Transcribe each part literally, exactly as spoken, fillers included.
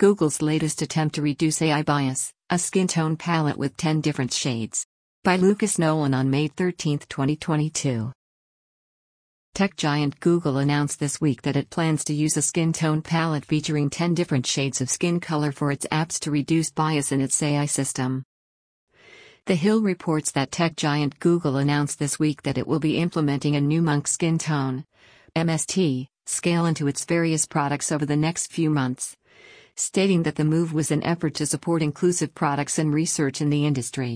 Google's latest attempt to reduce A I bias, a skin tone palette with ten different shades. By Lucas Nolan on May thirteenth, twenty twenty-two. Tech giant Google announced this week that it plans to use a skin tone palette featuring ten different shades of skin color for its apps to reduce bias in its A I system. The Hill reports that tech giant Google announced this week that it will be implementing a new Monk skin tone M S T scale into its various products over the next few months, stating that the move was an effort to support inclusive products and research in the industry.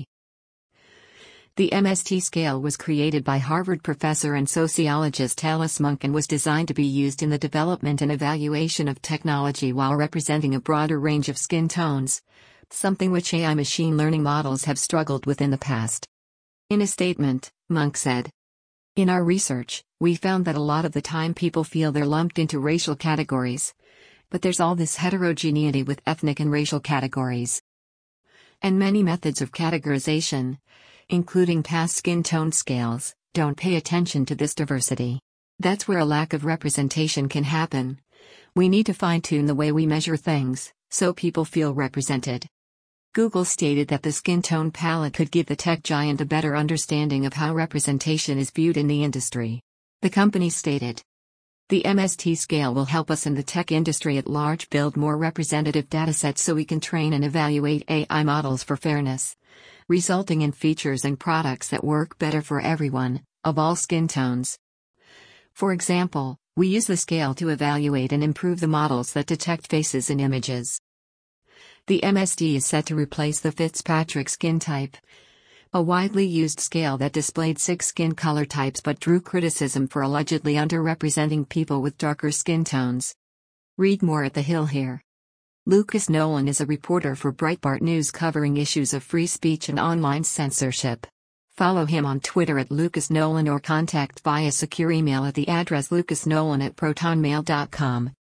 The M S T scale was created by Harvard professor and sociologist Alice Monk and was designed to be used in the development and evaluation of technology while representing a broader range of skin tones, something which A I machine learning models have struggled with in the past. In a statement, Monk said, "In our research, we found that a lot of the time people feel they're lumped into racial categories. But there's all this heterogeneity with ethnic and racial categories. And many methods of categorization, including past skin tone scales, don't pay attention to this diversity. That's where a lack of representation can happen. We need to fine-tune the way we measure things, so people feel represented." Google stated that the skin tone palette could give the tech giant a better understanding of how representation is viewed in the industry. The company stated, "The M S T scale will help us in the tech industry at large build more representative datasets so we can train and evaluate A I models for fairness, resulting in features and products that work better for everyone, of all skin tones. For example, we use the scale to evaluate and improve the models that detect faces in images." The M S T is set to replace the Fitzpatrick skin type, a widely used scale that displayed six skin color types but drew criticism for allegedly underrepresenting people with darker skin tones. Read more at The Hill here. Lucas Nolan is a reporter for Breitbart News covering issues of free speech and online censorship. Follow him on Twitter at Lucas Nolan or contact via secure email at the address lucasnolan at protonmail dot com.